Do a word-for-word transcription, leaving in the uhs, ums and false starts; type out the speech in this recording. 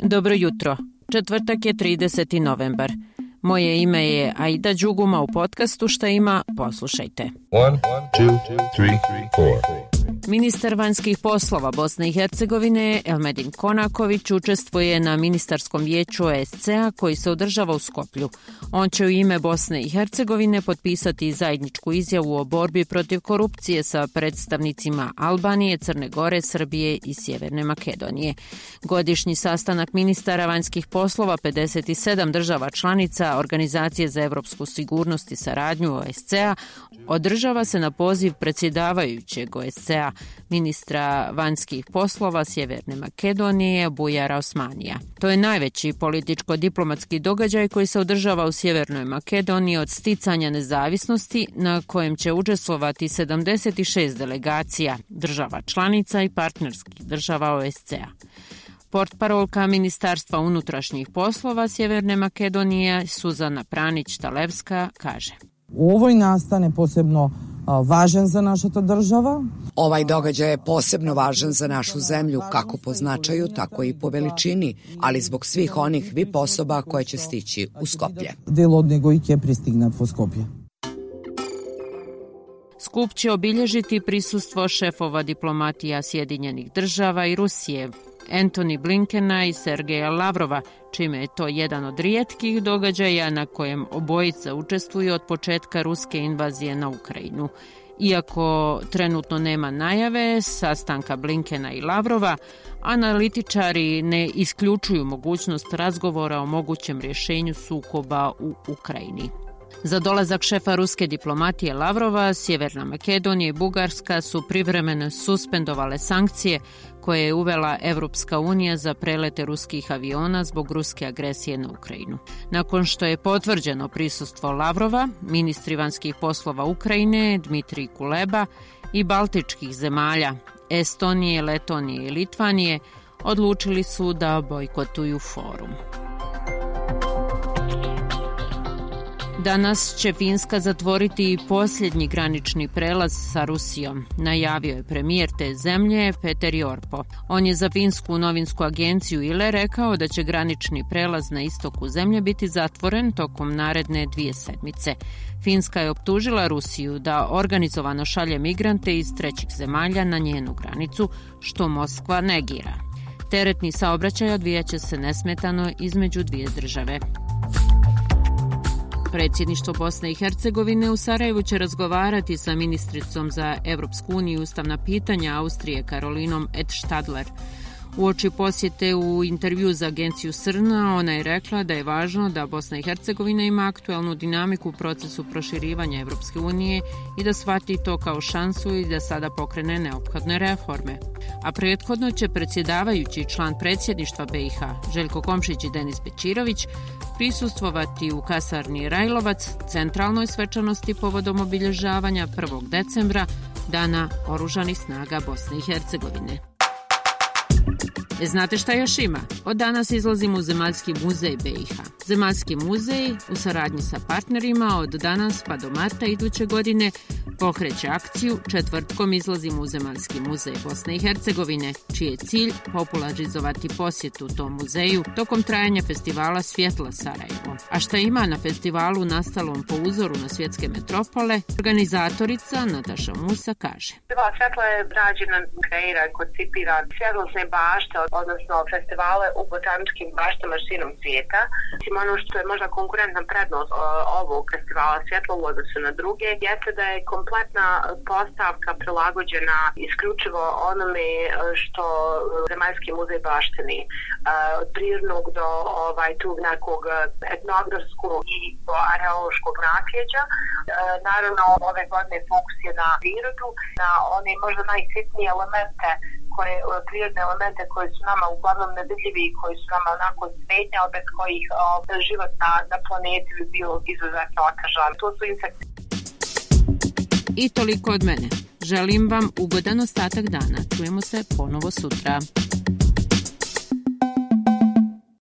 Dobro jutro. Četvrtak je trideseti novembar. Moje ime je Aida Đuguma. U podcastu Šta ima, poslušajte. One, two, three, four. Ministar vanjskih poslova Bosne i Hercegovine Elmedin Konaković učestvuje na ministarskom vijeću O S C A koji se održava u Skoplju. On će u ime Bosne i Hercegovine potpisati zajedničku izjavu o borbi protiv korupcije sa predstavnicima Albanije, Crne Gore, Srbije i Sjeverne Makedonije. Godišnji sastanak ministara vanjskih poslova pedeset sedam država članica Organizacije za evropsku sigurnost i saradnju O S C A održava se na poziv predsjedavajućeg O S C A, ministra vanjskih poslova Sjeverne Makedonije Bujara Osmanija. To je najveći političko-diplomatski događaj koji se održava u Sjevernoj Makedoniji od sticanja nezavisnosti, na kojem će učestvovati sedamdeset šest delegacija država članica i partnerskih država O S C A. Portparolka Ministarstva unutrašnjih poslova Sjeverne Makedonije Suzana Pranić-Talevska kaže: U ovoj nastane posebno važan za naša ta država. Ovaj događaj je posebno važan za našu zemlju, kako po značaju, tako i po veličini, ali zbog svih onih V I P osoba koje će stići u Skoplje. Del od nego i ke pristignat u Skoplje. Skup će obilježiti prisustvo šefova diplomatija Sjedinjenih država i Rusije, Antony Blinkena i Sergeja Lavrova, čime je to jedan od rijetkih događaja na kojem obojica učestvuju od početka ruske invazije na Ukrajinu. Iako trenutno nema najave sastanka Blinkena i Lavrova, analitičari ne isključuju mogućnost razgovora o mogućem rješenju sukoba u Ukrajini. Za dolazak šefa ruske diplomatije Lavrova, Sjeverna Makedonija i Bugarska su privremeno suspendovale sankcije koje je uvela Evropska unija za prelete ruskih aviona zbog ruske agresije na Ukrajinu. Nakon što je potvrđeno prisustvo Lavrova, ministri vanjskih poslova Ukrajine Dmitrij Kuleba i baltičkih zemalja Estonije, Letonije i Litvanije odlučili su da bojkotuju forum. Danas će Finska zatvoriti posljednji granični prelaz sa Rusijom, najavio je premijer te zemlje Petteri Orpo. On je za finsku novinsku agenciju Yle rekao da će granični prelaz na istoku zemlje biti zatvoren tokom naredne dvije sedmice. Finska je optužila Rusiju da organizovano šalje migrante iz trećih zemalja na njenu granicu, što Moskva negira. Teretni saobraćaj odvijaće se nesmetano između dvije države. Predsjedništvo Bosne i Hercegovine u Sarajevu će razgovarati sa ministricom za Evropsku uniju i ustavna pitanja Austrije Karolinom Edstadler. Uoči posjete u intervju za agenciju Srna, ona je rekla da je važno da Bosna i Hercegovina ima aktualnu dinamiku u procesu proširivanja Evropske unije i da shvati to kao šansu i da sada pokrene neophodne reforme. A prethodno će predsjedavajući član predsjedništva B i H Željko Komšić i Denis Bećirović prisustvovati u kasarni Rajlovac centralnoj svečanosti povodom obilježavanja prvog decembra, Dana oružanih snaga Bosne i Hercegovine. E, znate šta još ima? Od danas izlazimo u Zemaljski muzej B i H. Zemaljski muzej u saradnji sa partnerima od danas pa do marta iduće godine pokreće akciju Četvrtkom izlazimo u Zemaljski muzej Bosne i Hercegovine, čiji je cilj popularizovati posjetu tom muzeju tokom trajanja festivala Svjetla Sarajevo. A šta ima na festivalu nastalom po uzoru na svjetske metropole, organizatorica Nataša Musa kaže: Festival Svjetla je rađena, kreiran, koncipiran svjetlosne bašte, odnosno festivale u botaničkim baštama širom svijeta. Ono što je možda konkurentna prednost ovog festivala Svjetla u odnosu na druge jeste da je kompletna postavka prilagođena isključivo onome što Zemaljski muzej baštini. Od prirodnog do ovaj, tog nekog etnografskog i arheološkog nasljeđa. Naravno, ove godine fokus je na prirodu, na one možda najsitnije elemente, koje, prirodne elemente koji su nama uglavnom nevidljivi i koji su nama onako smetnja, bez kojih o, život na, na planeti bi bio izuzetno otežan. To su insekti. I toliko od mene. Želim vam ugodan ostatak dana. Čujemo se ponovo sutra.